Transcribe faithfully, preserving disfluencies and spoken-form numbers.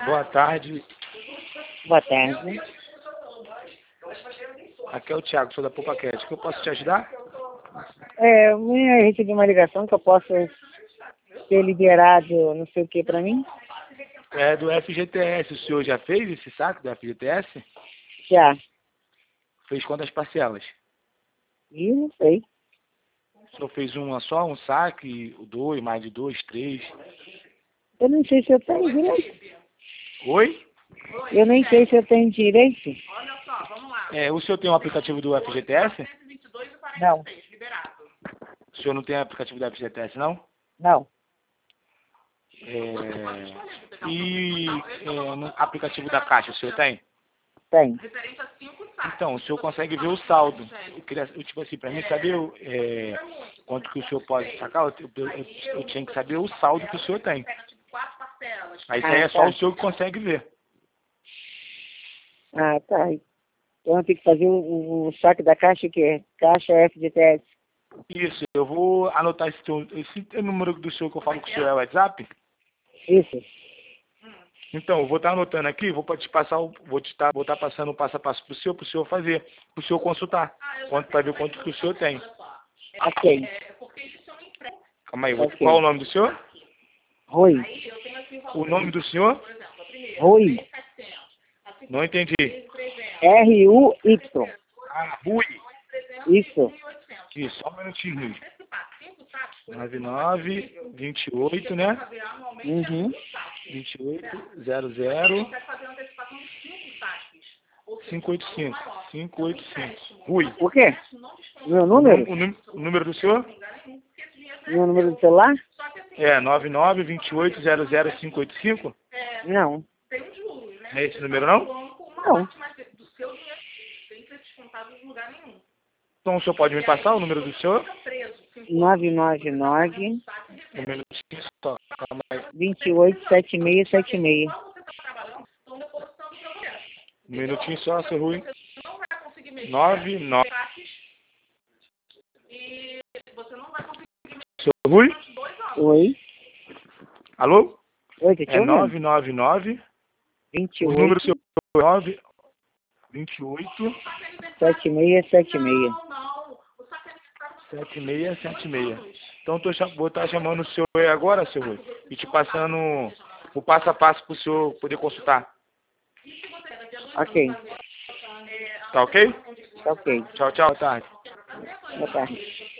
Boa tarde. Boa tarde. Aqui é o Thiago, sou da Poupaquete. O que eu posso te ajudar? É, eu recebi uma ligação que eu posso ter liberado não sei o que pra mim. É do F G T S. O senhor já fez esse saque do F G T S? Já. Fez quantas parcelas? E não sei. O senhor fez uma só, um saque, dois, mais de dois, três? Eu não sei se eu tenho direito. Oi? Eu nem sei se eu tenho direito. É, o senhor tem um aplicativo do F G T S? Não. O senhor não tem aplicativo do F G T S, não? Não. É, e é, no aplicativo da Caixa, o senhor tem? Tem. Então, o senhor consegue ver o saldo. Eu queria, eu, tipo assim, para mim saber é, quanto que o senhor pode sacar, eu, eu, eu, eu tinha que saber o saldo que o senhor tem. Aí isso aí é só Ah, o senhor que consegue ver. tá. Ah, tá. Então eu tenho que fazer o, o saque da caixa que é Caixa F G T S. Isso, eu vou anotar esse, teu- esse número do senhor que eu falo com o senhor é o WhatsApp. Isso. Então, eu vou estar anotando aqui, vou te passar, o- vou te estar, vou estar passando o passo a passo para o senhor, para o senhor fazer, para o senhor consultar, quanto para ver quanto que o senhor tem. Ok. Calma aí, vou te, Ok. qual é o nome do senhor? Rui. O nome do senhor? Rui. Não entendi. R U Y. Ah, Rui. Isso. Isso, só um minutinho, Rui. nove nove, vinte e oito, né? Uhum. vinte e oito, zero zero, cinco oito cinco. cinco oito cinco. Rui. O quê? Meu O, número? nome- o, num- o número do senhor? Meu número de celular? É nove nove, vinte e oito, zero zero, cinco oito cinco? Não. Não é esse número, não? Não. Então o senhor pode me passar o número do senhor? nove nove nove, Um minutinho só. Calma aí. dois oito, sete seis sete seis. Um minutinho só, seu Rui. nove nove. Seu Rui? Oi. Alô? Oi, tô te É ouvindo. nove nove nove. O número do seu é nove vinte e oito, sete seis sete seis. sete seis sete seis. Então tô, cha- vou estar chamando o senhor aí agora, seu Rui, e te passando o passo a passo para o senhor poder consultar. Ok. Tá ok? Tá ok. Tchau, tchau, boa tarde. Boa tarde.